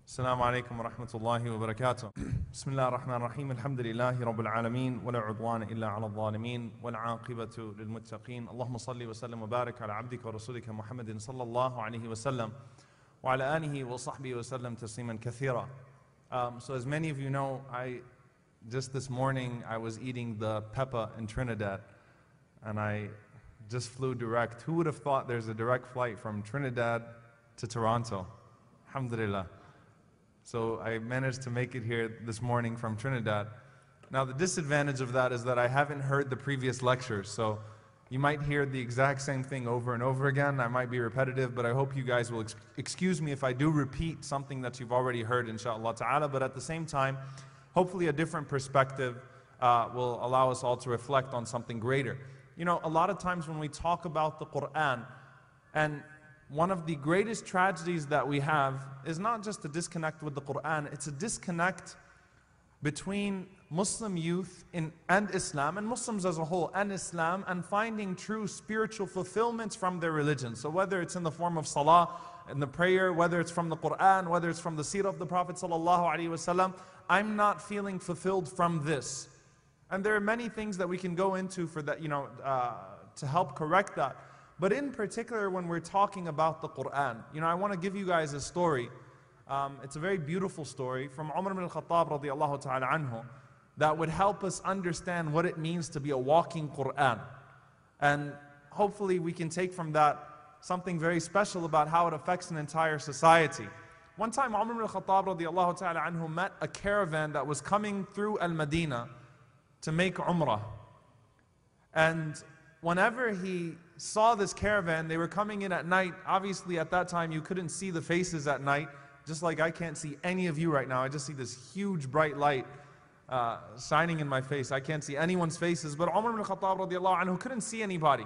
السلام عليكم ورحمة الله وبركاته. بسم الله الرحمن الرحيم. الحمد لله رب العالمين ولا عدوان إلا على الظالمين والعاقبة للمتقين. اللهم صل وسلم وبارك على عبدك ورسولك محمد صلى الله عليه وسلم وعلى آله وصحبه وسلم تسليما كثيرا. So as many of you know, just this morning I was eating the Peppa in Trinidad and I just flew direct. Who would have thought there's a direct flight from Trinidad to Toronto? Alhamdulillah. So I managed to make it here this morning from Trinidad. Now the disadvantage of that is that I haven't heard the previous lectures, so you might hear the exact same thing over and over again. I might be repetitive, but I hope you guys will excuse me if I do repeat something that you've already heard, inshallah ta'ala. But at the same time, hopefully a different perspective will allow us all to reflect on something greater. You know, a lot of times when we talk about the Quran, and one of the greatest tragedies that we have is not just a disconnect with the Quran, it's a disconnect between Muslim youth and Islam, and Muslims as a whole, and Islam, and finding true spiritual fulfillments from their religion. So whether it's in the form of salah, in the prayer, whether it's from the Quran, whether it's from the seerah of the Prophet ﷺ, I'm not feeling fulfilled from this. And there are many things that we can go into for that, to help correct that. But in particular, when we're talking about the Quran, I want to give you guys a story. It's a very beautiful story from Umar ibn al-Khattab radiallahu ta'ala anhu that would help us understand what it means to be a walking Quran. And hopefully we can take from that something very special about how it affects an entire society. One time Umar ibn al-Khattab radiallahu ta'ala anhu met a caravan that was coming through Al-Madinah to make Umrah. And whenever he saw this caravan, they were coming in at night. Obviously at that time you couldn't see the faces at night, just like I can't see any of you right now. I just see this huge bright light shining in my face. I can't see anyone's faces, but Umar ibn Khattab radiallahu anhu couldn't see anybody.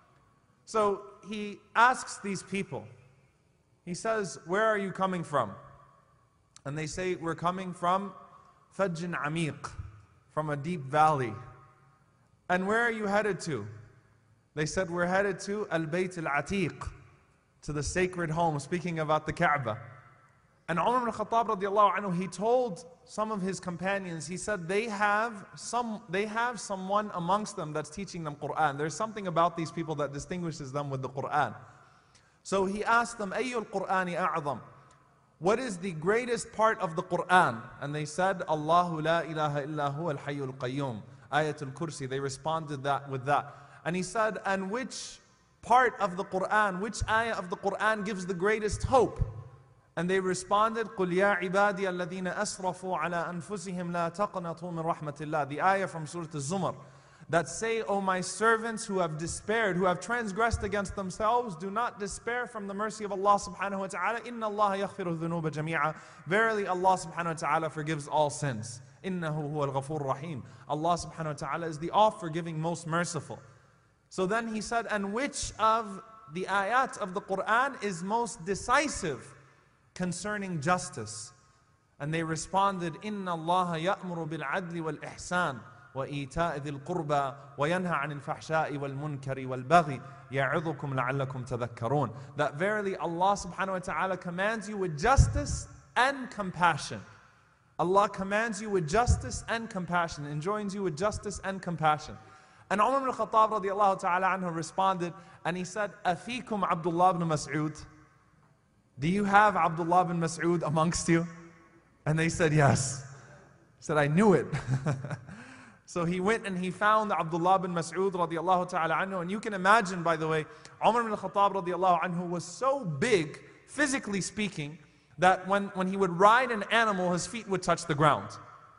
So he asks these people, he says, "Where are you coming from?" And they say, "We're coming from Fajjin Amiq, from a deep valley." "And where are you headed to?" They said, "We're headed to Al-Bayt Al-Atiq, to the sacred home," speaking about the Kaaba. And Umar ibn Khattab radiallahu anhu, he told some of his companions, he said, they have someone amongst them that's teaching them Quran. There's something about these people that distinguishes them with the Quran. So he asked them, "Ayyul Qur'ani a'zam?" What is the greatest part of the Quran? And they said, "Allahu la ilaha illa huwa al-hayyul qayyum." Ayatul Kursi. They responded with that. And he said, "And which part of the Quran, which ayah of the Quran gives the greatest hope?" And they responded, "Qul ya ibadi alladhina asrafu ala anfusihim la taqnatu min rahmatillah." The ayah from Surah Al-Zumar that say, "O my servants who have despaired, who have transgressed against themselves, do not despair from the mercy of Allah subhanahu wa ta'ala. Inna Allah yaghfiru dhunuba jami'a." Verily Allah subhanahu wa ta'ala forgives all sins. Innahu huwa al-ghafur rahim. Allah subhanahu wa ta'ala is the all-forgiving, most merciful. So then he said, "And which of the ayat of the Quran is most decisive concerning justice?" And they responded, "Inna Allah ya'muru bil adli wal ihsan wa ita'i dhil qurba wa yanha 'anil fahsha'i wal munkari wal baghi ya'idhukum la'allakum tadhakkarun." That verily Allah subhanahu wa ta'ala commands you with justice and compassion. Allah commands you with justice and compassion, enjoins you with justice and compassion. And Umar ibn Khattab radiallahu ta'ala anhu responded and he said, "Afikum Abdullah ibn Mas'ud?" Do you have Abdullah ibn Mas'ud amongst you? And they said, "Yes." He said, "I knew it." So he went and he found Abdullah ibn Mas'ud radiallahu ta'ala anhu. And you can imagine, by the way, Umar ibn Khattab radiallahu anhu was so big, physically speaking, that when he would ride an animal, his feet would touch the ground.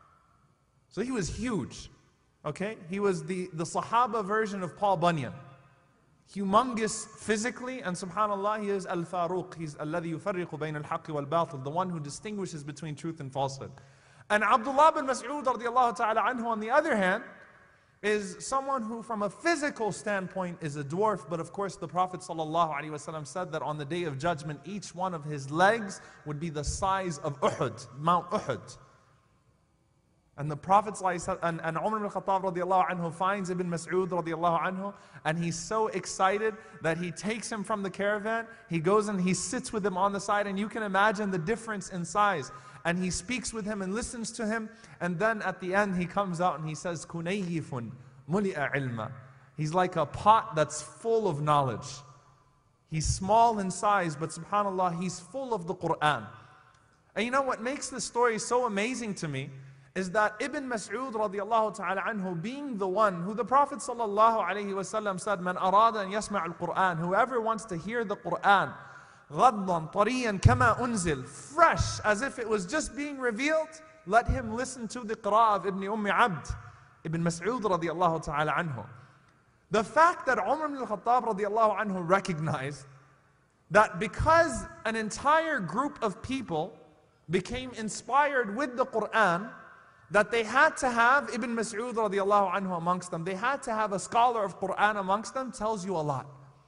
So he was huge. Okay? He was the Sahaba version of Paul Bunyan. Humongous physically, and subhanAllah, he is Al-Faruq. He's alladhi yufarriqu bayna al-haqqi wal-batil, the one who distinguishes between truth and falsehood. And Abdullah bin Mas'ud radiallahu ta'ala anhu, on the other hand, is someone who from a physical standpoint is a dwarf, but of course the Prophet ﷺ said that on the day of judgment, each one of his legs would be the size of Uhud, Mount Uhud. And the Prophet and Umar ibn Khattab radiallahu anhu finds Ibn Mas'ud radiallahu anhu, and he's so excited that he takes him from the caravan, he goes and he sits with him on the side, and you can imagine the difference in size. And he speaks with him and listens to him, and then at the end he comes out and he says, Kunayhifun muli'a ilma. He's like a pot that's full of knowledge. He's small in size, but subhanAllah, he's full of the Quran. And you know what makes this story so amazing to me is that Ibn Mas'ud radiallahu ta'ala anhu, being the one who the Prophet sallallahu alayhi wa sallam said, Man arada an yasma' al-Quran, whoever wants to hear the Quran, غَضًّا طَرِيًّا كَمَا أُنزِلْ, fresh, as if it was just being revealed, let him listen to the qira'ah of Ibn Abd, Ibn Mas'ud radiallahu ta'ala anhu. The fact that Umar ibn al-Khattab radiallahu anhu recognized that because an entire group of people became inspired with the Quran, that they had to have Ibn Mas'ud radiallahu anhu amongst them, they had to have a scholar of Quran amongst them, tells you a lot.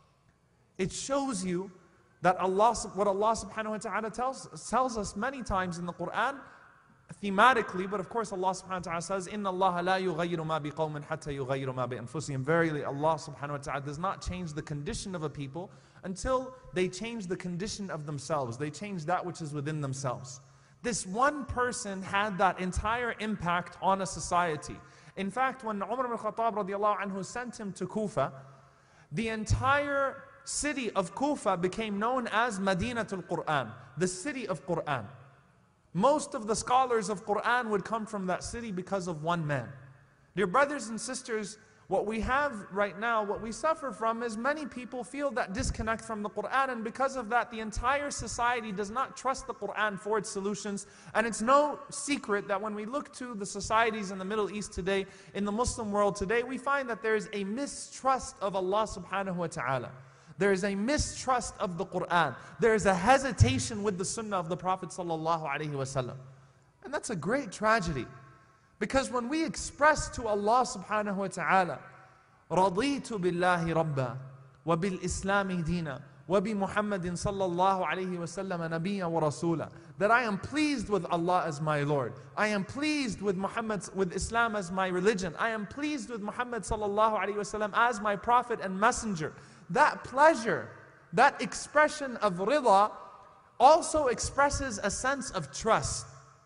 It shows you that what Allah subhanahu wa ta'ala tells us many times in the Quran, thematically, but of course Allah subhanahu wa ta'ala says, إِنَّ اللَّهَ لَا يُغَيِّرُ مَا بِقَوْمٍ حَتَّى يُغَيِّرُ مَا بِأَنفُسِهِمْ. Verily Allah subhanahu wa ta'ala does not change the condition of a people until they change the condition of themselves. They change that which is within themselves. This one person had that entire impact on a society. In fact, when Umar ibn Khattab radiallahu anhu sent him to Kufa, the entire city of Kufa became known as Madinatul Quran, the city of Quran. Most of the scholars of Quran would come from that city because of one man. Dear brothers and sisters, what we have right now, what we suffer from is many people feel that disconnect from the Quran, and because of that the entire society does not trust the Quran for its solutions. And it's no secret that when we look to the societies in the Middle East today, in the Muslim world today, we find that there is a mistrust of Allah subhanahu wa ta'ala. There is a mistrust of the Quran. There is a hesitation with the Sunnah of the Prophet sallallahu alaihi wasallam. And that's a great tragedy. Because when we express to Allah subhanahu wa ta'ala, رَضِيتُ بِاللَّهِ رَبًّا وَبِالْإِسْلَامِ دِينًا وَبِمُحَمَّدٍ صَلَّى اللَّهُ عَلَيْهِ وَسَلَّمَ نَبِيًّا وَرَسُولًا, that I am pleased with Allah as my Lord. I am pleased with with Islam as my religion. I am pleased with Muhammad sallallahu alaihi wasallam as my prophet and messenger. That pleasure, that expression of rida also expresses a sense of trust.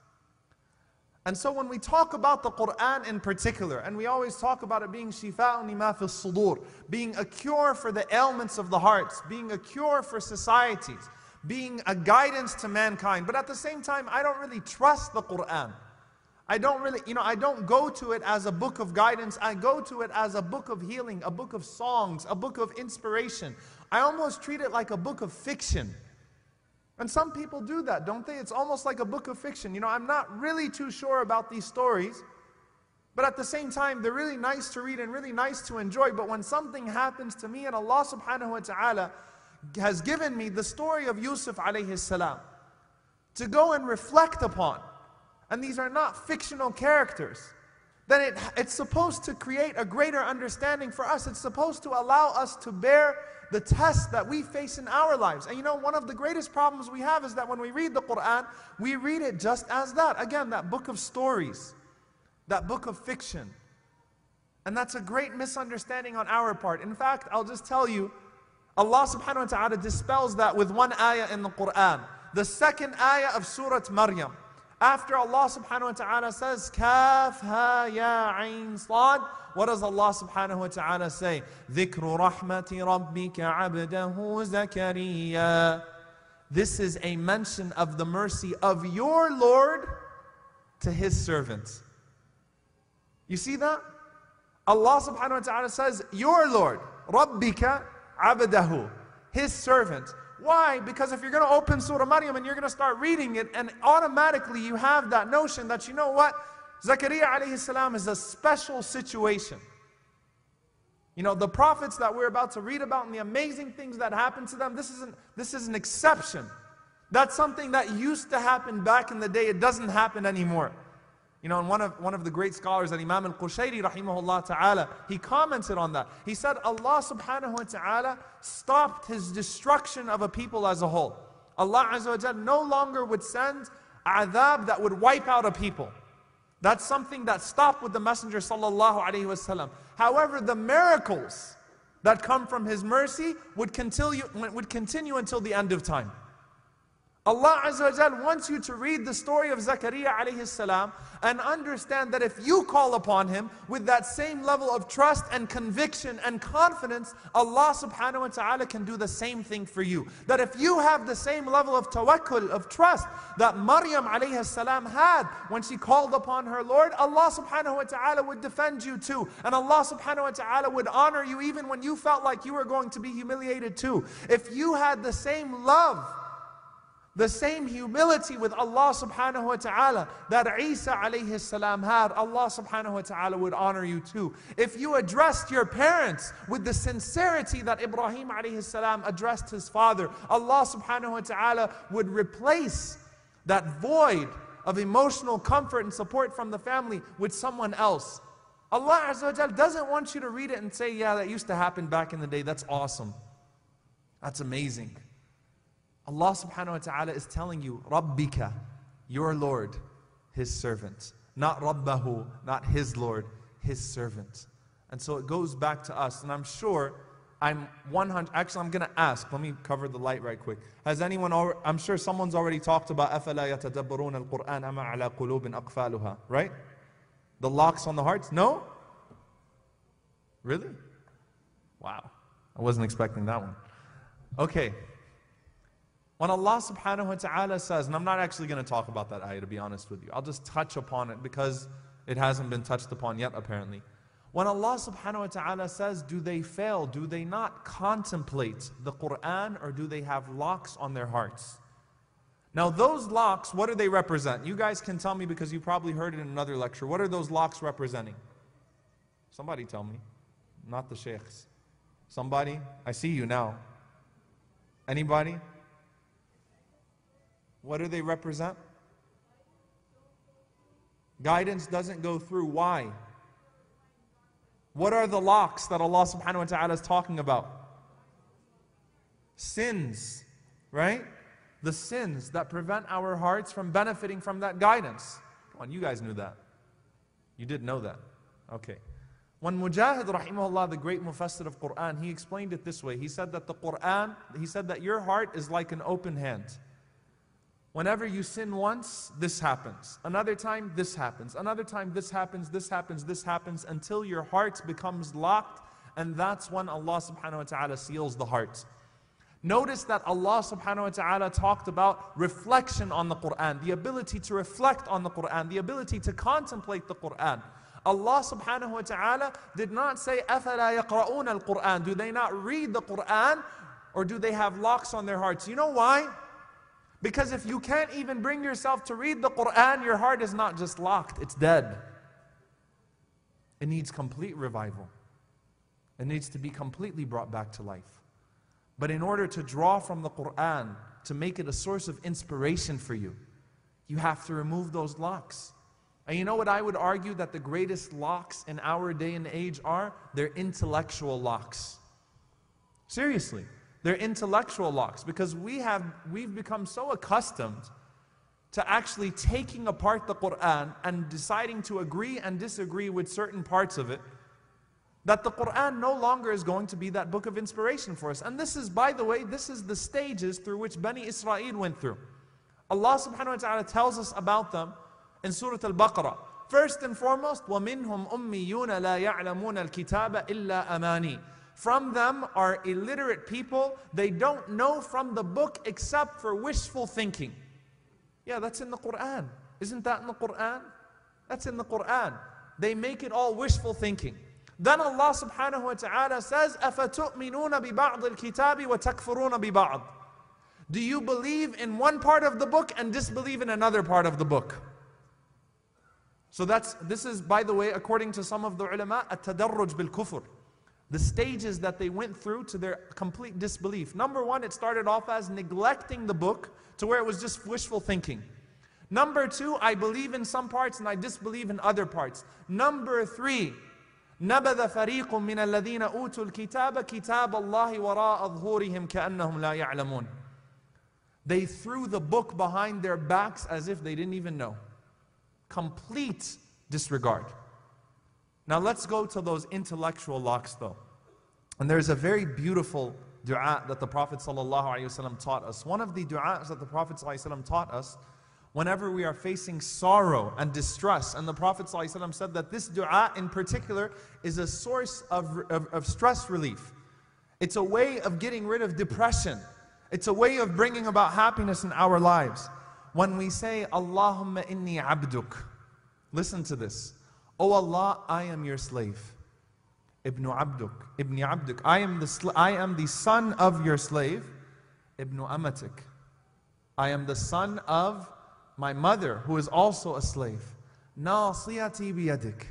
And so when we talk about the Quran in particular, and we always talk about it being shifa'un lima fi sudur, being a cure for the ailments of the hearts, being a cure for societies, being a guidance to mankind, but at the same time, I don't really trust the Quran. I don't really, I don't go to it as a book of guidance. I go to it as a book of healing, a book of songs, a book of inspiration. I almost treat it like a book of fiction. And some people do that, don't they? It's almost like a book of fiction. I'm not really too sure about these stories, but at the same time, they're really nice to read and really nice to enjoy. But when something happens to me and Allah subhanahu wa ta'ala has given me the story of Yusuf alayhi salam to go and reflect upon, and these are not fictional characters, then it's supposed to create a greater understanding for us. It's supposed to allow us to bear the test that we face in our lives. And one of the greatest problems we have is that when we read the Quran, we read it just as that. Again, that book of stories, that book of fiction. And that's a great misunderstanding on our part. In fact, I'll just tell you, Allah subhanahu wa ta'ala dispels that with one ayah in the Quran. The second ayah of Surah Maryam. After Allah subhanahu wa ta'ala says, Kaf ha ya ayn sad, what does Allah subhanahu wa ta'ala say? ذِكْرُ رَحْمَةِ رَبِّكَ عَبْدَهُ زَكَرِيَّا. This is a mention of the mercy of your Lord to His servant. You see that? Allah subhanahu wa ta'ala says, your Lord, رَبِّكَ عَبْدَهُ, His servant. Why? Because if you're going to open Surah Maryam and you're going to start reading it, and automatically you have that notion that, Zakaria alayhi salam is a special situation. The prophets that we're about to read about and the amazing things that happened to them, this is an exception. That's something that used to happen back in the day. It doesn't happen anymore. And one of the great scholars, Imam al-Qushayri rahimahullah ta'ala, he commented on that. He said Allah subhanahu wa ta'ala stopped His destruction of a people as a whole. Allah azza wa jalla no longer would send adhab that would wipe out a people, That's something that stopped with the Messenger sallallahu alaihi wasallam. However, the miracles that come from His mercy would continue until the end of time. Allah Azza wa Jal wants you to read the story of Zakaria alayhi salam and understand that if you call upon Him with that same level of trust and conviction and confidence, Allah subhanahu wa ta'ala can do the same thing for you. That if you have the same level of tawakkul, of trust that Maryam alayhi salam had when she called upon her Lord, Allah subhanahu wa ta'ala would defend you too. And Allah subhanahu wa ta'ala would honor you even when you felt like you were going to be humiliated too. If you had the same love, the same humility with Allah subhanahu wa ta'ala that Isa alayhi salam had, Allah subhanahu wa ta'ala would honor you too. If you addressed your parents with the sincerity that Ibrahim alayhi salam addressed his father, Allah subhanahu wa ta'ala would replace that void of emotional comfort and support from the family with someone else. Allah Azza wa Jal doesn't want you to read it and say, yeah, that used to happen back in the day. That's awesome. That's amazing. Allah subhanahu wa ta'ala is telling you, Rabbika, your Lord, His servant. Not Rabbahu, not His Lord, His servant. And so it goes back to us. And I'm sure, I'm going to ask, let me cover the light right quick. Has anyone, I'm sure someone's already talked about أَفَلَا يَتَدَبَّرُونَ الْقُرْآنَ أَمَا عَلَى قُلُوبٍ أَقْفَالُهَا, right? The locks on the hearts? No? Really? Wow. I wasn't expecting that one. Okay. When Allah subhanahu wa ta'ala says, and I'm not actually going to talk about that ayah to be honest with you. I'll just touch upon it because it hasn't been touched upon yet apparently. When Allah subhanahu wa ta'ala says, do they fail? Do they not contemplate the Quran, or do they have locks on their hearts? Now those locks, what do they represent? You guys can tell me because you probably heard it in another lecture. What are those locks representing? Somebody tell me. Not the sheikhs. Somebody? I see you now. Anybody? What do they represent? Guidance doesn't go through. Why? What are the locks that Allah subhanahu wa ta'ala is talking about? Sins, right? The sins that prevent our hearts from benefiting from that guidance. Come on, you guys knew that. You did know that. Okay. When Mujahid rahimahullah, the great mufassir of Quran, he explained it this way. He said that the Quran, he said that your heart is like an open hand. Whenever you sin once, this happens. Another time, this happens. Another time, this happens, this happens, this happens, until your heart becomes locked, and that's when Allah subhanahu wa ta'ala seals the heart. Notice that Allah subhanahu wa ta'ala talked about reflection on the Quran, the ability to reflect on the Quran, the ability to contemplate the Quran. Allah subhanahu wa ta'ala did not say, أَفَلَا يَقْرَؤُونَ الْقُرْآنِ. Do they not read the Quran, or do they have locks on their hearts? You know why? Because if you can't even bring yourself to read the Quran, your heart is not just locked, it's dead. It needs complete revival. It needs to be completely brought back to life. But in order to draw from the Quran, to make it a source of inspiration for you, you have to remove those locks. And you know what I would argue that the greatest locks in our day and age are? They're intellectual locks. Seriously. They're intellectual locks, because we've become so accustomed to actually taking apart the Quran and deciding to agree and disagree with certain parts of it, that the Quran no longer is going to be that book of inspiration for us. And this is, by the way, this is the stages through which Bani Israel went through. Allah subhanahu wa ta'ala tells us about them in Surah Al-Baqarah. First and foremost, وَمِنْهُمْ أُمِّيُّونَ لَا يَعْلَمُونَ الْكِتَابَ إِلَّا أَمَانِي. From them are illiterate people. They don't know from the book except for wishful thinking. Yeah, that's in the Quran. Isn't that in the Quran? That's in the Quran. They make it all wishful thinking. Then Allah subhanahu wa ta'ala says, أَفَتُؤْمِنُونَ بِبَعْضِ الْكِتَابِ وَتَكْفُرُونَ بِبَعْضِ. Do you believe in one part of the book and disbelieve in another part of the book? So this is, by the way, according to some of the ulama, التَّدَرُّجْ بِالْكُفْرِ. The stages that they went through to their complete disbelief. Number one, it started off as neglecting the book to where it was just wishful thinking. Number two, I believe in some parts and I disbelieve in other parts. Number three, نَبَذَ فَرِيقٌ مِّنَ الَّذِينَ أُوتُوا الْكِتَابَ كِتَابَ اللَّهِ وَرَاءَ ظُهُورِهِمْ كَأَنَّهُمْ لَا يَعْلَمُونَ. They threw the book behind their backs as if they didn't even know. Complete disregard. Now let's go to those intellectual locks though. And there's a very beautiful dua that the Prophet ﷺ taught us. One of the du'as that the Prophet ﷺ taught us whenever we are facing sorrow and distress. And the Prophet ﷺ said that this dua in particular is a source of stress relief. It's a way of getting rid of depression. It's a way of bringing about happiness in our lives. When we say, Allahumma inni abduk. Listen to this. Oh Allah, I am your slave. Ibn abduk. I am the son of your slave. Ibn amatik. I am the son of my mother, who is also a slave. Nasiyati biyadik.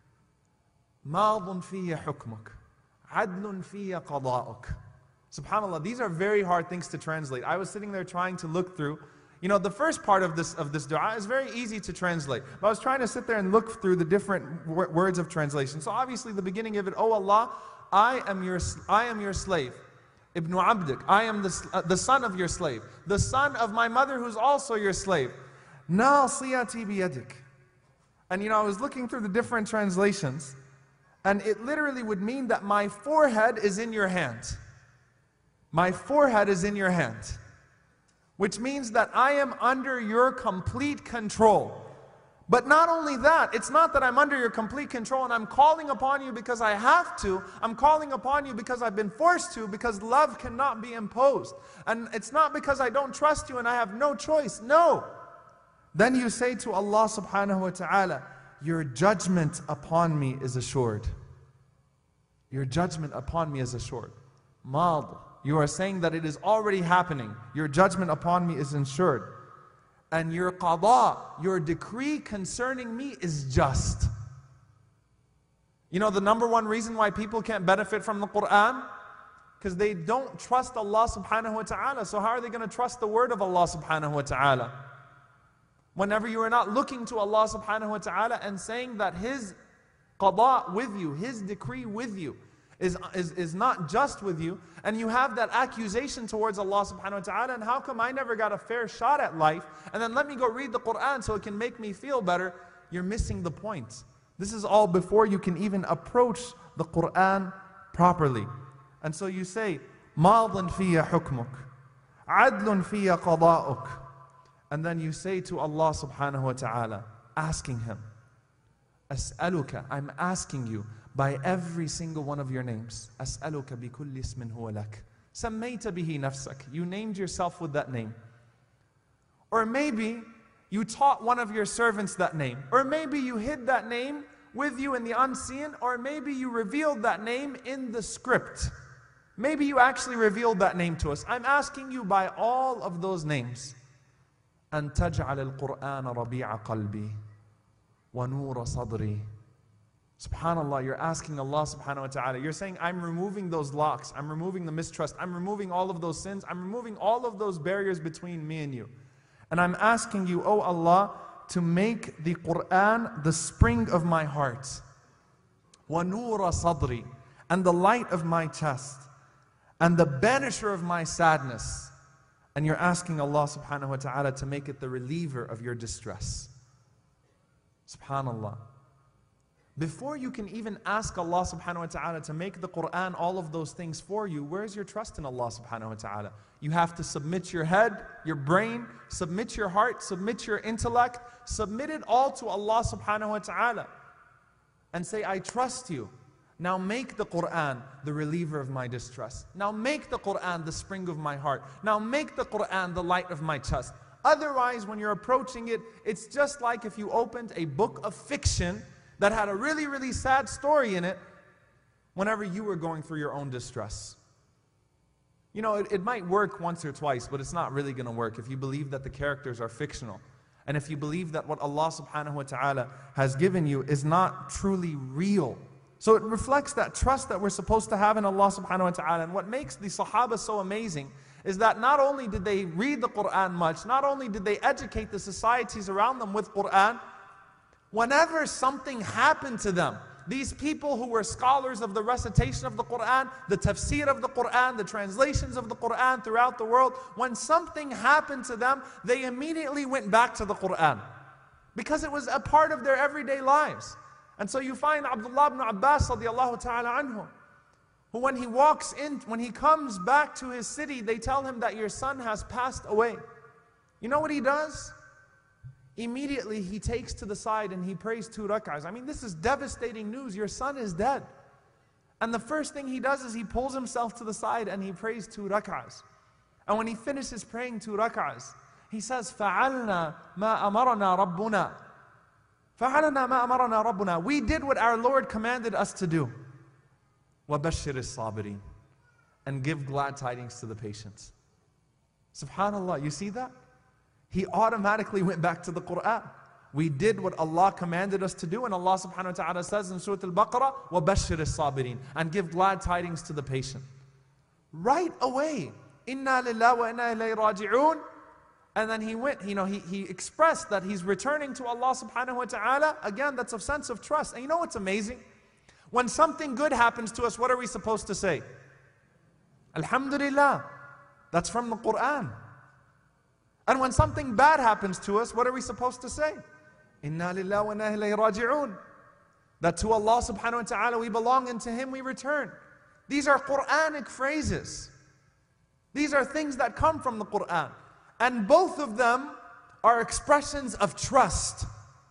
Madun fiyya hukmuk. Adlun fiyya qada'uk. SubhanAllah, these are very hard things to translate. I was sitting there trying to look through. You know, the first part of this dua is very easy to translate. But I was trying to sit there and look through the different words of translation. So obviously the beginning of it, oh Allah, I am your slave. Ibn abdik. I am the son of your slave. The son of my mother who's also your slave. Nasiyati biyadik. And you know, I was looking through the different translations, and it literally would mean that my forehead is in your hand. My forehead is in your hand. Which means that I am under your complete control. But not only that, it's not that I'm under your complete control and I'm calling upon you because I have to. I'm calling upon you because I've been forced to, because love cannot be imposed. And it's not because I don't trust you and I have no choice. No. Then you say to Allah subhanahu wa ta'ala, your judgment upon me is assured. Your judgment upon me is assured. Mad. You are saying that it is already happening. Your judgment upon me is ensured. And your qada, your decree concerning me is just. You know the number one reason why people can't benefit from the Quran? Because they don't trust Allah subhanahu wa ta'ala. So how are they going to trust the word of Allah subhanahu wa ta'ala? Whenever you are not looking to Allah subhanahu wa ta'ala and saying that His qada with you, His decree with you, is not just with you, and you have that accusation towards Allah subhanahu wa ta'ala, and how come I never got a fair shot at life, and then let me go read the Quran so it can make me feel better, you're missing the point. This is all before you can even approach the Quran properly. And so you say, مَاضٍ فِيَّ حُكْمُكَ عَدْلٌ فِيَّ قَضَاءُكَ. And then you say to Allah subhanahu wa ta'ala, asking Him, أسألك, I'm asking you, by every single one of your names. أسألك بكل اسم هو لك سميت به نفسك. You named yourself with that name. Or maybe you taught one of your servants that name. Or maybe you hid that name with you in the unseen. Or maybe you revealed that name in the script. Maybe you actually revealed that name to us. I'm asking you by all of those names. أن تجعل القرآن ربيع قلبي ونور صدري. SubhanAllah, you're asking Allah subhanahu wa ta'ala. You're saying, I'm removing those locks. I'm removing the mistrust. I'm removing all of those sins. I'm removing all of those barriers between me and you. And I'm asking you, oh Allah, to make the Quran the spring of my heart. وَنُورَ صَدْرِ. And the light of my chest. And the banisher of my sadness. And you're asking Allah subhanahu wa ta'ala to make it the reliever of your distress. SubhanAllah. Before you can even ask Allah subhanahu wa ta'ala to make the Quran all of those things for you, where's your trust in Allah subhanahu wa ta'ala? You have to submit your head, your brain, submit your heart, submit your intellect, submit it all to Allah subhanahu wa ta'ala. And say, I trust you. Now make the Quran the reliever of my distress. Now make the Quran the spring of my heart. Now make the Quran the light of my chest. Otherwise, when you're approaching it, it's just like if you opened a book of fiction that had a really, really sad story in it whenever you were going through your own distress. You know, it might work once or twice, but it's not really going to work if you believe that the characters are fictional. And if you believe that what Allah subhanahu wa ta'ala has given you is not truly real. So it reflects that trust that we're supposed to have in Allah subhanahu wa ta'ala. And what makes the Sahaba so amazing is that not only did they read the Quran much, not only did they educate the societies around them with Quran, whenever something happened to them, these people who were scholars of the recitation of the Quran, the tafsir of the Quran, the translations of the Quran throughout the world, when something happened to them, they immediately went back to the Quran. because it was a part of their everyday lives. And so you find Abdullah ibn Abbas radiallahu ta'ala anhu, who when he comes back to his city, they tell him that your son has passed away. You know what he does? Immediately he takes to the side and he prays 2 rak'ahs. I mean, this is devastating news. Your son is dead. And the first thing he does is he pulls himself to the side and he prays 2 rak'ahs. And when he finishes praying 2 rak'ahs, he says, فَعَلْنَا مَا أَمَرَنَا رَبُّنَا. فَعَلْنَا مَا أَمَرَنَا رَبُّنَا. We did what our Lord commanded us to do. وَبَشِّرِ الصَّابِرِينَ. And give glad tidings to the patients. SubhanAllah, you see that? He automatically went back to the Quran. We did what Allah commanded us to do, and Allah subhanahu wa ta'ala says in Surah Al-Baqarah, وَبَشِّرِ الصَّابِرِينَ. And give glad tidings to the patient. Right away, إِنَّا لِلَّهِ وَإِنَّا إِلَيْهِ رَاجِعُونَ. And then he went, he expressed that he's returning to Allah subhanahu wa ta'ala. Again, that's a sense of trust. And you know what's amazing? When something good happens to us, what are we supposed to say? Alhamdulillah. That's from the Quran. And when something bad happens to us, what are we supposed to say? Inna lillahi wa inna ilayhi raji'un. That to Allah subhanahu wa ta'ala we belong and to Him we return. These are Quranic phrases. These are things that come from the Quran. And both of them are expressions of trust.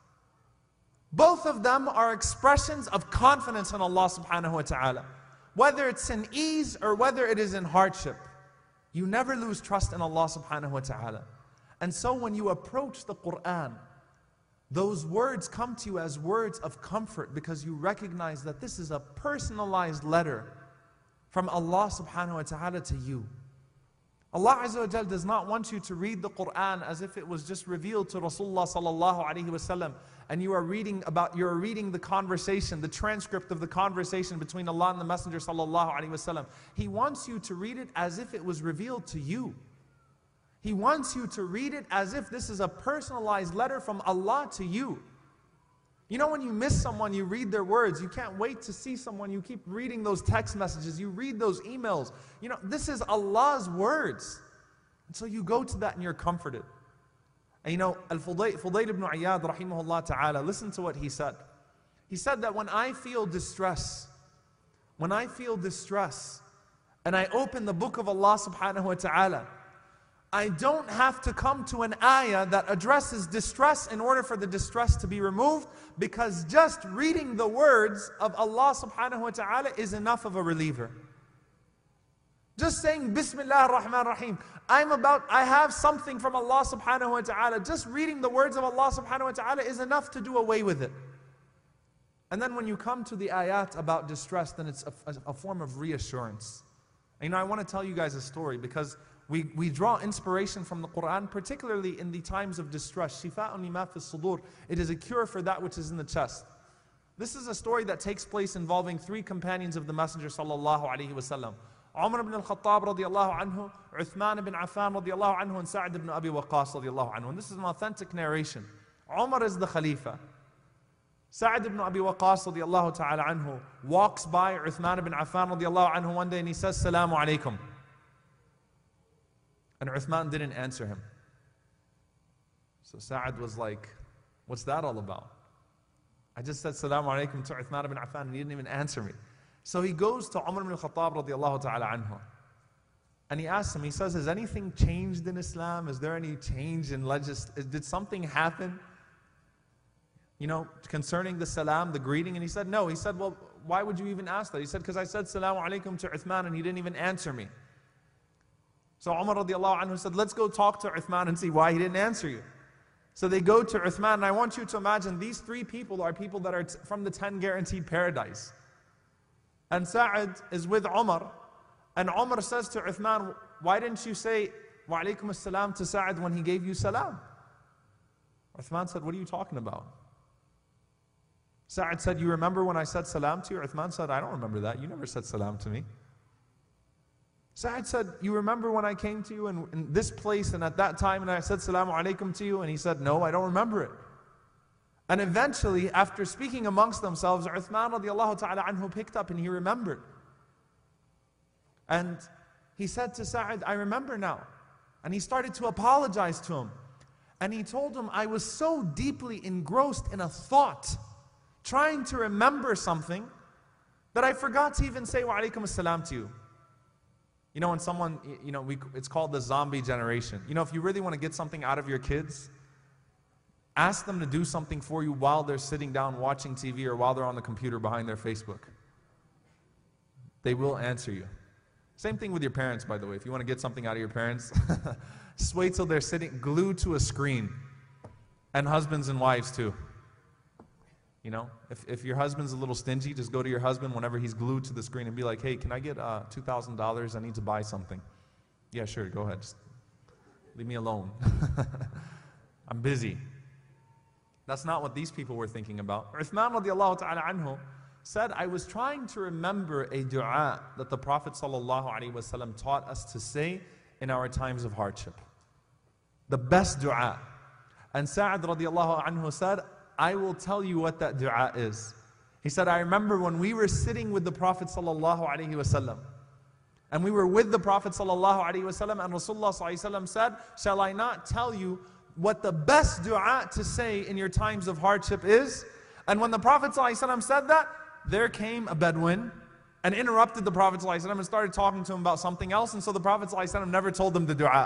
Both of them are expressions of confidence in Allah subhanahu wa ta'ala. Whether it's in ease or whether it is in hardship, you never lose trust in Allah subhanahu wa ta'ala. And so when you approach the Quran, those words come to you as words of comfort because you recognize that this is a personalized letter from Allah subhanahu wa ta'ala to you. Allah Azza wa Jal does not want you to read the Quran as if it was just revealed to Rasulullah sallallahu alaihi wasallam, and you're reading the conversation, the transcript of the conversation between Allah and the Messenger sallallahu alaihi wasallam. He wants you to read it as if it was revealed to you. He wants you to read it as if this is a personalized letter from Allah to you. You know, when you miss someone, you read their words. You can't wait to see someone. You keep reading those text messages. You read those emails. You know, this is Allah's words. And so you go to that and you're comforted. And you know, Al-Fudayl ibn Iyad, rahimahullah ta'ala, listen to what he said. He said that when I feel distress, and I open the book of Allah subhanahu wa ta'ala, I don't have to come to an ayah that addresses distress in order for the distress to be removed, because just reading the words of Allah subhanahu wa ta'ala is enough of a reliever. Just saying Bismillah ar-Rahman ar-Rahim, I have something from Allah subhanahu wa ta'ala. Just reading the words of Allah subhanahu wa ta'ala is enough to do away with it. And then when you come to the ayat about distress, then it's a form of reassurance. And you know, I want to tell you guys a story because we draw inspiration from the Quran, particularly in the times of distress. Shifa'un lima fi sudur. It is a cure for that which is in the chest. This is a story that takes place involving 3 companions of the Messenger sallallahu alaihi wasallam. Umar ibn al-Khattab radiyallahu anhu, Uthman ibn Affan radiyallahu anhu, and Sa'd ibn Abi Waqqas radiyallahu anhu. And this is an authentic narration. Umar is the Khalifa. Sa'd ibn Abi Waqqas radiyallahu ta'ala anhu walks by Uthman ibn Affan radiyallahu anhu one day and he says, Salamu alaikum. And Uthman didn't answer him. So Sa'd was like, what's that all about? I just said Salamu alaikum to Uthman ibn Affan and he didn't even answer me. So he goes to Umar ibn al-Khattab radiyallahu ta'ala anhu. And he asks him, he says, has anything changed in Islam? Is there any change in legislation? Did something happen? You know, concerning the salam, the greeting? And he said, no. He said, well, why would you even ask that? He said, because I said Salamu alaikum to Uthman and he didn't even answer me. So Umar radiallahu anhu said, let's go talk to Uthman and see why he didn't answer you. So they go to Uthman, and I want you to imagine these 3 people are people that are from the 10 guaranteed paradise. And Sa'd is with Umar, and Umar says to Uthman, why didn't you say wa alaikum as-salam to Sa'd when he gave you salam? Uthman said, what are you talking about? Sa'd said, you remember when I said salam to you? Uthman said, I don't remember that. You never said salam to me. Sa'd said, you remember when I came to you in this place and at that time and I said salamu alaikum to you? And he said, no, I don't remember it. And eventually, after speaking amongst themselves, Uthman radiallahu ta'ala anhu picked up and he remembered. And he said to Sa'd, I remember now. And he started to apologize to him. And he told him, I was so deeply engrossed in a thought, trying to remember something, that I forgot to even say wa alaikum assalam to you. You know, when someone, it's called the zombie generation. You know, if you really want to get something out of your kids, ask them to do something for you while they're sitting down watching TV or while they're on the computer behind their Facebook. They will answer you. Same thing with your parents, by the way. If you want to get something out of your parents, just wait till they're sitting glued to a screen. And husbands and wives too. You know, if your husband's a little stingy, just go to your husband whenever he's glued to the screen and be like, hey, can I get $2,000? I need to buy something. Yeah, sure, go ahead. Just leave me alone. I'm busy. That's not what these people were thinking about. Uthman radiallahu ta'ala anhu said, I was trying to remember a dua that the Prophet sallallahu alaihi wasallam taught us to say in our times of hardship. The best dua. And Sa'ad radiallahu anhu said, I will tell you what that dua is. He said, I remember when we were sitting with the Prophet sallallahu alaihi wasallam, and we were with the Prophet sallallahu alaihi wasallam, and Rasulullah sallallahu alaihi wasallam said, shall I not tell you what the best dua to say in your times of hardship is? And when the Prophet sallallahu alaihi wasallam said that, there came a Bedouin and interrupted the Prophet sallallahu alaihi wasallam and started talking to him about something else, and so the Prophet sallallahu alaihi wasallam never told them the dua.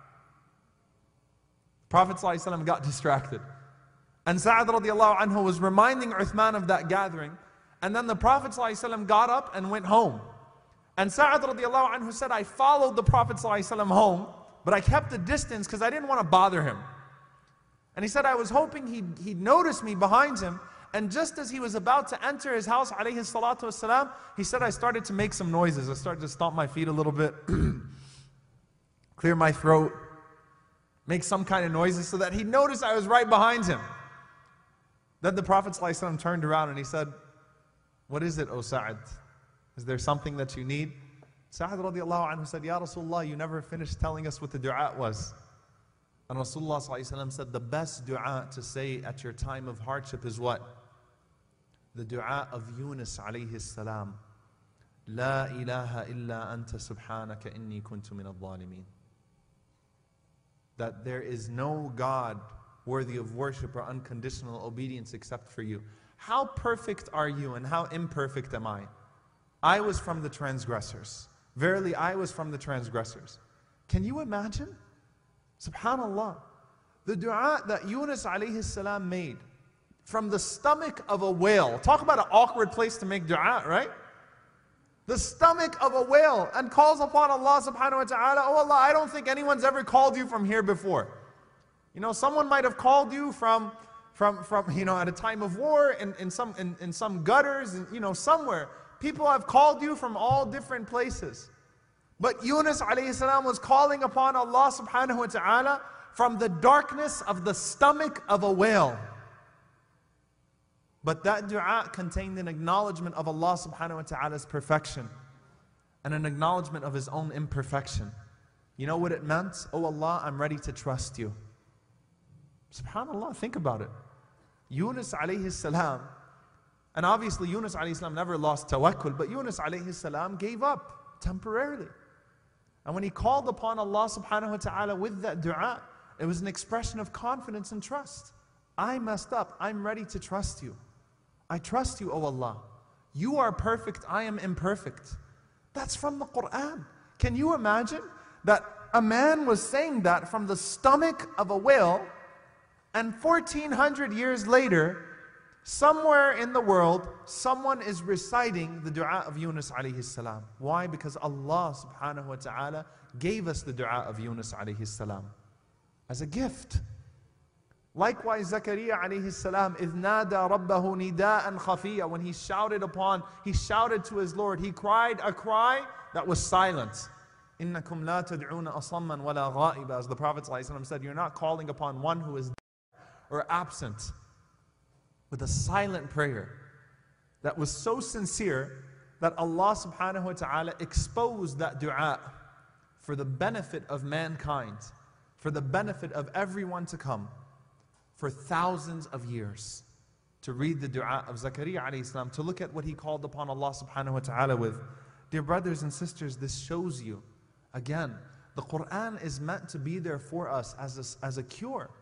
The Prophet sallallahu alaihi wasallam got distracted. And Sa'ad radiallahu anhu was reminding Uthman of that gathering. And then the Prophet ﷺ got up and went home. And Sa'ad radiallahu anhu said, I followed the Prophet ﷺ home, but I kept a distance because I didn't want to bother him. And he said, I was hoping he'd notice me behind him. And just as he was about to enter his house, alayhi salatu wasalam, he said, I started to make some noises. I started to stomp my feet a little bit, clear my throat, make some kind of noises so that he'd notice I was right behind him. Then the Prophet ﷺ turned around and he said, what is it, O Sa'ad? Is there something that you need? Sa'ad radiallahu anhu said, Ya Rasulullah, you never finished telling us what the dua was. And Rasulullah ﷺ said, the best dua to say at your time of hardship is what? The dua of Yunus alayhi salam. La ilaha illa anta subhanaka inni kuntu min al-zalimin. That there is no God worthy of worship or unconditional obedience except for you. How perfect are you and how imperfect am I? I was from the transgressors. Verily, I was from the transgressors. Can you imagine? Subhanallah. The dua that Yunus alayhi salam made from the stomach of a whale. Talk about an awkward place to make dua, right? The stomach of a whale, and calls upon Allah subhanahu wa ta'ala. Oh Allah, I don't think anyone's ever called you from here before. You know, someone might have called you from at a time of war, in some gutters, and somewhere. People have called you from all different places. But Yunus alayhi salam was calling upon Allah subhanahu wa ta'ala from the darkness of the stomach of a whale. But that dua contained an acknowledgement of Allah subhanahu wa ta'ala's perfection and an acknowledgement of His own imperfection. You know what it meant? Oh Allah, I'm ready to trust you. SubhanAllah, think about it. Yunus alayhi salam, and obviously Yunus alayhi salam never lost tawakkul, but Yunus alayhi salam gave up temporarily. And when he called upon Allah subhanahu wa ta'ala with that dua, it was an expression of confidence and trust. I messed up, I'm ready to trust you. I trust you, O Allah. You are perfect, I am imperfect. That's from the Quran. Can you imagine that a man was saying that from the stomach of a whale, and 1400 years later, somewhere in the world, someone is reciting the dua of Yunus alayhi salam. Why? Because Allah subhanahu wa ta'ala gave us the dua of Yunus alayhi salam as a gift. Likewise, Zakaria alayhi salam, إِذْ نَادَى رَبَّهُ نِدَاءً خَفِيًّا, when he shouted to his Lord, he cried a cry that was silent. إِنَّكُمْ لَا تَدْعُونَ أَصَمًّا وَلَا غَائِبًا. As the Prophet ﷺ said, you're not calling upon one who is or absent, with a silent prayer that was so sincere that Allah subhanahu wa ta'ala exposed that dua for the benefit of mankind, for the benefit of everyone to come, for thousands of years. To read the dua of Zakaria alayhi salam, to look at what he called upon Allah subhanahu wa ta'ala with. Dear brothers and sisters, this shows you, again, the Quran is meant to be there for us as a cure.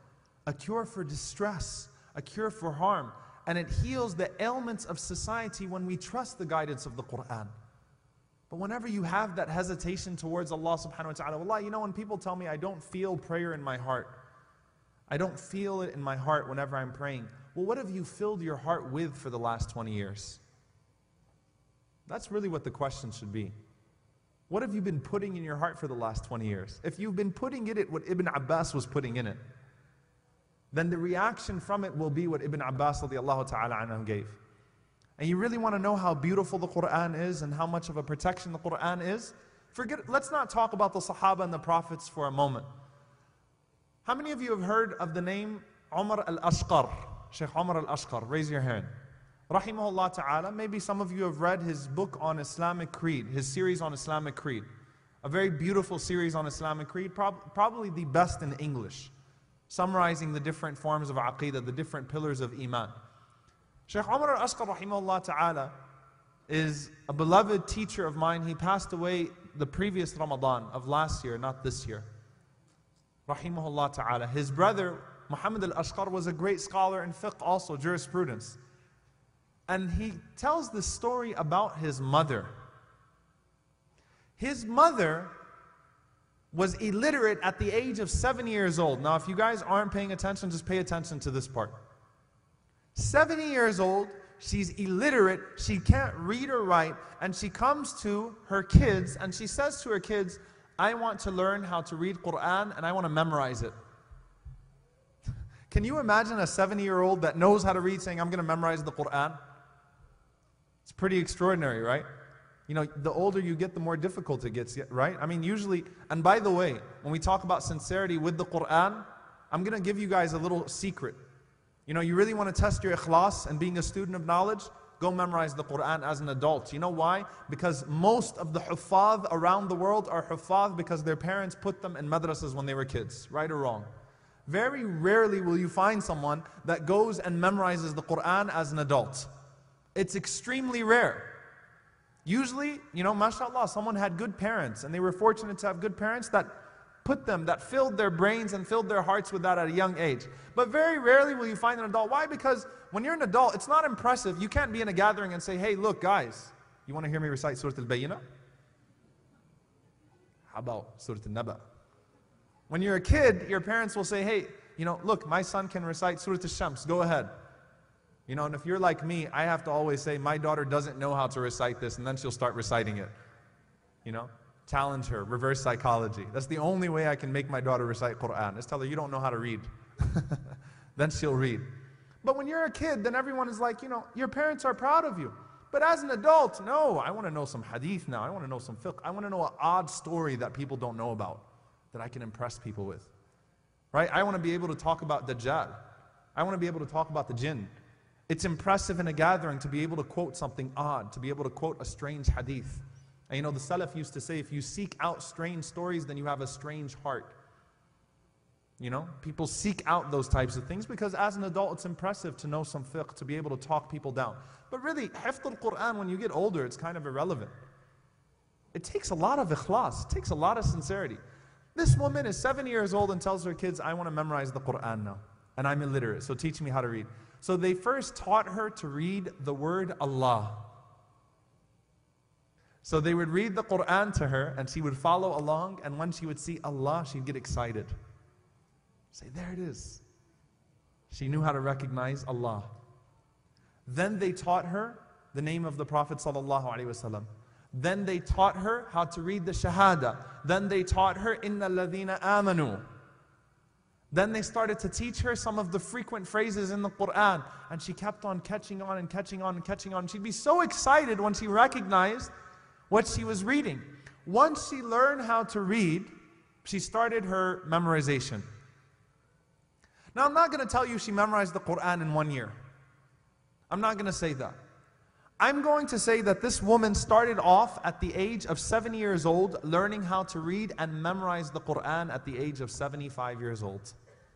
a cure for distress, a cure for harm. And it heals the ailments of society when we trust the guidance of the Quran. But whenever you have that hesitation towards Allah subhanahu wa ta'ala, wallah, you know, when people tell me I don't feel prayer in my heart, I don't feel it in my heart whenever I'm praying. Well, what have you filled your heart with for the last 20 years? That's really what the question should be. What have you been putting in your heart for the last 20 years? If you've been putting in it what Ibn Abbas was putting in it, then the reaction from it will be what Ibn Abbas radiallahu ta'ala anhu gave. And you really want to know how beautiful the Quran is and how much of a protection the Quran is? Let's not talk about the Sahaba and the Prophets for a moment. How many of you have heard of the name Umar al-Ashqar? Shaykh Umar al-Ashqar, raise your hand. Rahimahullah ta'ala, maybe some of you have read his book on Islamic Creed, his series on Islamic Creed. A very beautiful series on Islamic Creed, probably the best in English, summarizing the different forms of aqeedah, the different pillars of iman. Shaykh Umar al-Ashqar rahimahullah ta'ala is a beloved teacher of mine. He passed away the previous Ramadan of last year, not this year. Rahimahullah ta'ala. His brother, Muhammad al-Ashqar, was a great scholar in fiqh also, jurisprudence. And he tells this story about his mother. His mother was illiterate at the age of 7 years old. Now, if you guys aren't paying attention, just pay attention to this part. 7 years old, she's illiterate, she can't read or write, and she comes to her kids and she says to her kids, I want to learn how to read Quran and I want to memorize it. Can you imagine a 7-year-old that knows how to read saying, I'm going to memorize the Quran? It's pretty extraordinary, right? You know, the older you get, the more difficult it gets, right? I mean, usually, and by the way, when we talk about sincerity with the Quran, I'm going to give you guys a little secret. You know, you really want to test your ikhlas and being a student of knowledge, go memorize the Quran as an adult. You know why? Because most of the huffaz around the world are huffaz because their parents put them in madrasas when they were kids, right or wrong. Very rarely will you find someone that goes and memorizes the Quran as an adult. It's extremely rare. Usually, you know, mashallah, someone had good parents and they were fortunate to have good parents that put them, that filled their brains and filled their hearts with that at a young age. But very rarely will you find an adult. Why? Because when you're an adult, it's not impressive. You can't be in a gathering and say, hey, look, guys, you want to hear me recite Surah Al-Bayyinah? How about Surah Al-Naba? When you're a kid, your parents will say, hey, you know, look, my son can recite Surah Al-Shams, go ahead. You know, and if you're like me, I have to always say, my daughter doesn't know how to recite this, and then she'll start reciting it. You know, challenge her, reverse psychology. That's the only way I can make my daughter recite Quran. Just tell her, you don't know how to read. Then she'll read. But when you're a kid, then everyone is like, you know, your parents are proud of you. But as an adult, no, I want to know some hadith now. I want to know some fiqh. I want to know an odd story that people don't know about, that I can impress people with. Right? I want to be able to talk about Dajjal. I want to be able to talk about the jinn. It's impressive in a gathering to be able to quote something odd, to be able to quote a strange hadith. And you know, the Salaf used to say, if you seek out strange stories, then you have a strange heart. You know, people seek out those types of things because as an adult, it's impressive to know some fiqh, to be able to talk people down. But really, hifd al-Quran, when you get older, it's kind of irrelevant. It takes a lot of ikhlas, it takes a lot of sincerity. This woman is 7 years old and tells her kids, I want to memorize the Quran now, and I'm illiterate, so teach me how to read. So they first taught her to read the word Allah. So they would read the Quran to her and she would follow along, and when she would see Allah, she'd get excited. Say, there it is. She knew how to recognize Allah. Then they taught her the name of the Prophet ﷺ. Then they taught her how to read the Shahada. Then they taught her, Inna alladhina amanu. Then they started to teach her some of the frequent phrases in the Quran. And she kept on catching on and catching on and catching on. She'd be so excited when she recognized what she was reading. Once she learned how to read, she started her memorization. Now, I'm not going to tell you she memorized the Quran in 1 year. I'm not going to say that. I'm going to say that this woman started off at the age of 7 years old, learning how to read and memorize the Quran at the age of 75 years old.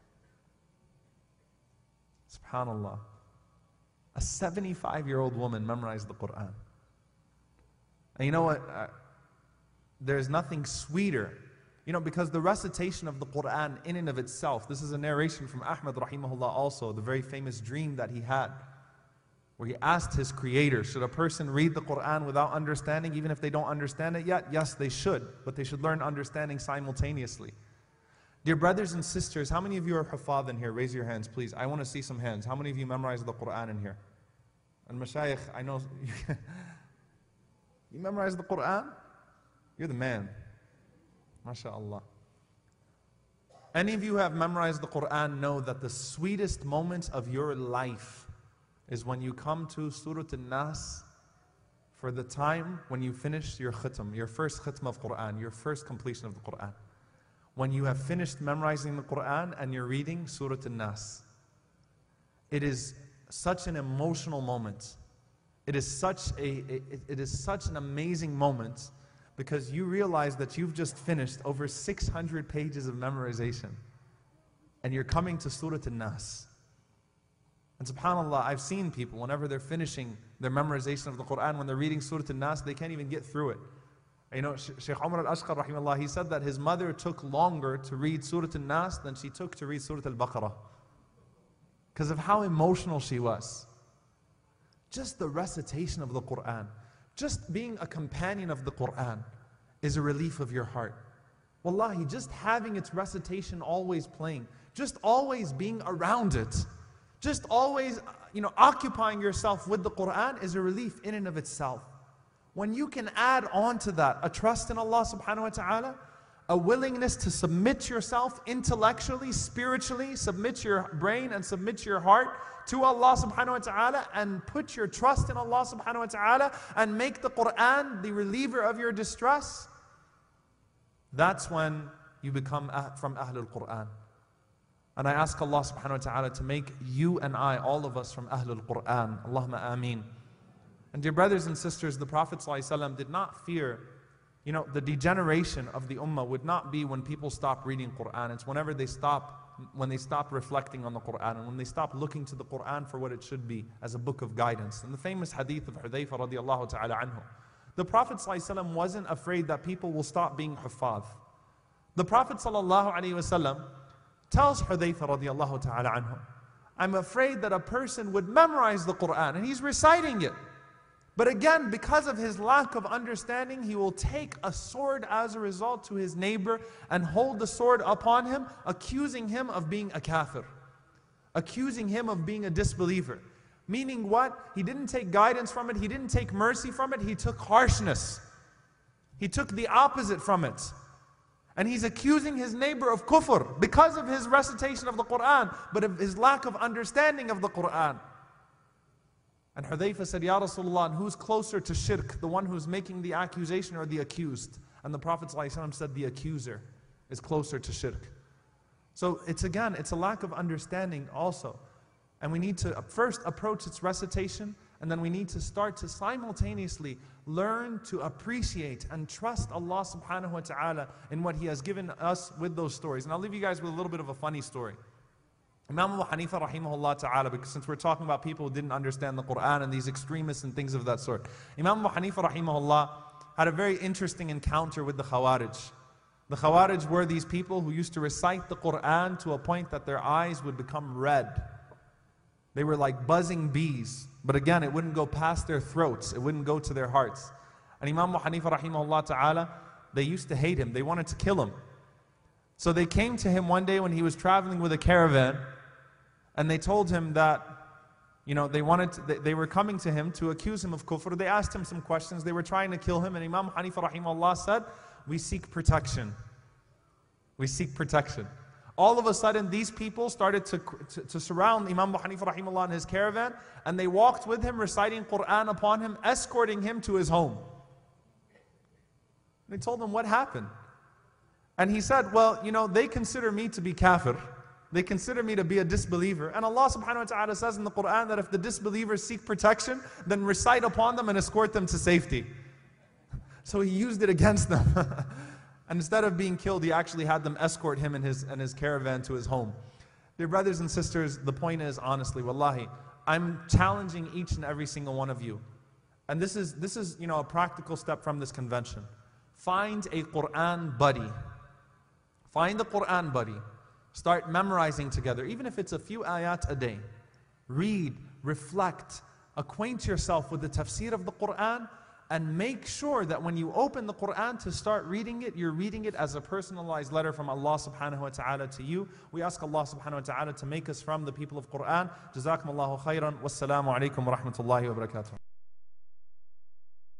SubhanAllah. A 75-year-old woman memorized the Quran. And you know what? There's nothing sweeter. You know, because the recitation of the Quran in and of itself, this is a narration from Ahmad rahimahullah also, the very famous dream that he had, where he asked his creator, should a person read the Quran without understanding, even if they don't understand it yet? Yes, they should, but they should learn understanding simultaneously. Dear brothers and sisters, how many of you are hafadh in here? Raise your hands, please. I want to see some hands. How many of you memorize the Quran in here? And mashayikh, I know, you memorize the Quran? You're the man. MashaAllah. Any of you who have memorized the Quran know that the sweetest moments of your life is when you come to Surah An-Nas for the time when you finish your khatam, your first khatam of Quran, your first completion of the Quran. When you have finished memorizing the Quran and you're reading Surah An-Nas. It is such an emotional moment. It is such an amazing moment, because you realize that you've just finished over 600 pages of memorization and you're coming to Surah An-Nas. And subhanAllah, I've seen people, whenever they're finishing their memorization of the Quran, when they're reading Surah An-Nas, they can't even get through it. You know, Shaykh Umar al-Ashqar rahimahullah, he said that his mother took longer to read Surah An-Nas than she took to read Surah Al-Baqarah, because of how emotional she was. Just the recitation of the Quran, just being a companion of the Quran is a relief of your heart. Wallahi, just having its recitation always playing, just always being around it, just always, occupying yourself with the Quran is a relief in and of itself. When you can add on to that a trust in Allah subhanahu wa ta'ala, a willingness to submit yourself intellectually, spiritually, submit your brain and submit your heart to Allah subhanahu wa ta'ala, and put your trust in Allah subhanahu wa ta'ala, and make the Quran the reliever of your distress, that's when you become from Ahlul Quran. And I ask Allah subhanahu wa ta'ala to make you and I, all of us, from Ahlul Quran. Allahumma ameen. And dear brothers and sisters, the Prophet ﷺ did not fear, the degeneration of the ummah would not be when people stop reading Quran. It's when they stop reflecting on the Quran, and when they stop looking to the Quran for what it should be, as a book of guidance. And the famous hadith of Hudayfa radiallahu ta'ala anhu, the Prophet ﷺ wasn't afraid that people will stop being huffaz. The Prophet ﷺ tells Hudayfa radiallahu ta'ala anhu, I'm afraid that a person would memorize the Quran, and he's reciting it. But again, because of his lack of understanding, he will take a sword as a result to his neighbor and hold the sword upon him, accusing him of being a kafir, accusing him of being a disbeliever. Meaning what? He didn't take guidance from it, he didn't take mercy from it, he took harshness. He took the opposite from it. And he's accusing his neighbor of kufr because of his recitation of the Quran, but of his lack of understanding of the Quran. And Hudayfa said, Ya Rasulullah, and who's closer to shirk, the one who's making the accusation or the accused? And the Prophet ﷺ said, the accuser is closer to shirk. So it's a lack of understanding also. And we need to first approach its recitation, and then we need to start to simultaneously learn to appreciate and trust Allah subhanahu wa ta'ala in what He has given us with those stories. And I'll leave you guys with a little bit of a funny story. Imam Abu Hanifa rahimahullah ta'ala, because since we're talking about people who didn't understand the Quran and these extremists and things of that sort, Imam Abu Hanifa rahimahullah had a very interesting encounter with the Khawarij. The Khawarij were these people who used to recite the Quran to a point that their eyes would become red. They were like buzzing bees, but again, it wouldn't go past their throats, it wouldn't go to their hearts. And Imam Abu Hanifa rahimahullah ta'ala, they used to hate him, they wanted to kill him. So they came to him one day when he was traveling with a caravan, and they told him that, they were coming to him to accuse him of kufr. They asked him some questions. They were trying to kill him. And Imam Hanifa rahimahullah said, we seek protection. We seek protection. All of a sudden, these people started to surround Imam Hanifa rahimahullah and his caravan. And they walked with him, reciting Quran upon him, escorting him to his home. They told him what happened. And he said, well, they consider me to be kafir. They consider me to be a disbeliever. And Allah subhanahu wa ta'ala says in the Quran that if the disbelievers seek protection, then recite upon them and escort them to safety. So he used it against them. And instead of being killed, he actually had them escort him and his caravan to his home. Dear brothers and sisters, the point is, honestly, wallahi, I'm challenging each and every single one of you. And this is a practical step from this convention. Find a Quran buddy. Find the Quran buddy. Start memorizing together, even if it's a few ayat a day. Read, reflect, acquaint yourself with the tafsir of the Quran, and make sure that when you open the Quran to start reading it, you're reading it as a personalized letter from Allah subhanahu wa ta'ala to you. We ask Allah subhanahu wa ta'ala to make us from the people of Quran. Jazakum Allahu khairan. Wassalamu alaikum wa rahmatullahi wa barakatuh.